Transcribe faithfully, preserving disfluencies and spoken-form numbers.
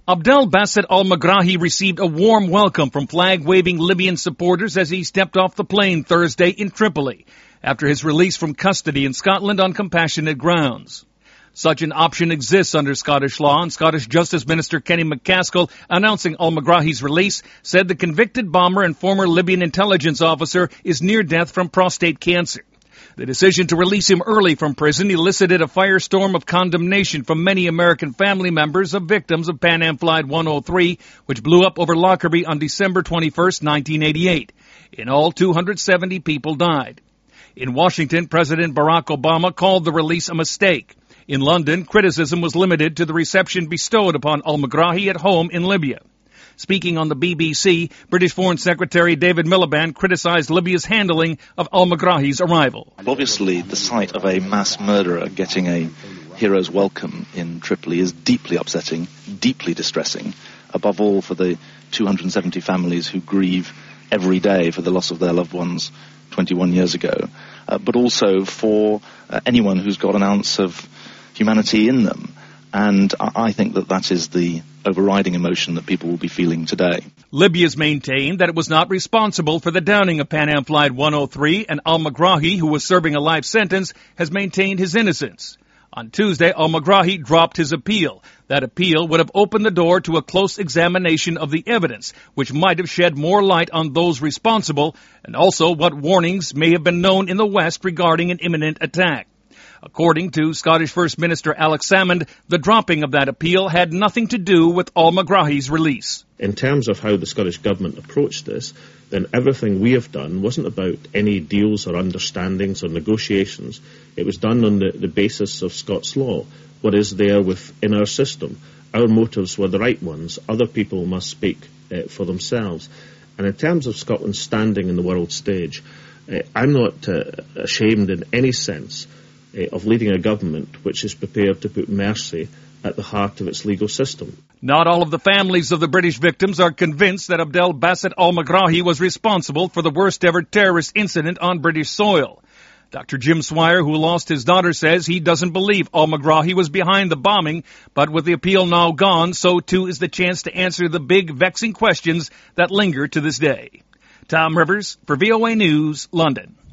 Abdel Basset al-Megrahi received a warm welcome from flag-waving Libyan supporters as he stepped off the plane Thursday in Tripoli after his release from custody in Scotland on compassionate grounds. Such an option exists under Scottish law, and Scottish Justice Minister Kenny McCaskill, announcing al-Megrahi's release, said the convicted bomber and former Libyan intelligence officer is near death from prostate cancer. The decision to release him early from prison elicited a firestorm of condemnation from many American family members of victims of Pan Am Flight one oh three, which blew up over Lockerbie on December twenty-first, nineteen eighty-eight. In all, two hundred seventy people died. In Washington, President Barack Obama called the release a mistake. In London, criticism was limited to the reception bestowed upon al-Megrahi at home in Libya. Speaking on the B B C, British Foreign Secretary David Miliband criticized Libya's handling of al-Megrahi's arrival. Obviously, the sight of a mass murderer getting a hero's welcome in Tripoli is deeply upsetting, deeply distressing, above all for the two hundred seventy families who grieve every day for the loss of their loved ones twenty-one years ago, uh, but also for uh, anyone who's got an ounce of humanity in them. And I think that that is the overriding emotion that people will be feeling today. Libya's maintained that it was not responsible for the downing of Pan Am Flight one oh three, and al-Megrahi, who was serving a life sentence, has maintained his innocence. On Tuesday, al-Megrahi dropped his appeal. That appeal would have opened the door to a close examination of the evidence, which might have shed more light on those responsible, and also what warnings may have been known in the West regarding an imminent attack. According to Scottish First Minister Alex Salmond, the dropping of that appeal had nothing to do with al-Megrahi's release. In terms of how the Scottish Government approached this, then everything we have done wasn't about any deals or understandings or negotiations. It was done on the, the basis of Scots law, what is there within our system. Our motives were the right ones. Other people must speak uh, for themselves. And in terms of Scotland's standing in the world stage, uh, I'm not uh, ashamed in any sense of leading a government which is prepared to put mercy at the heart of its legal system. Not all of the families of the British victims are convinced that Abdel Basset al-Megrahi was responsible for the worst ever terrorist incident on British soil. Doctor Jim Swire, who lost his daughter, says he doesn't believe al-Megrahi was behind the bombing, but with the appeal now gone, so too is the chance to answer the big, vexing questions that linger to this day. Tom Rivers for V O A News, London.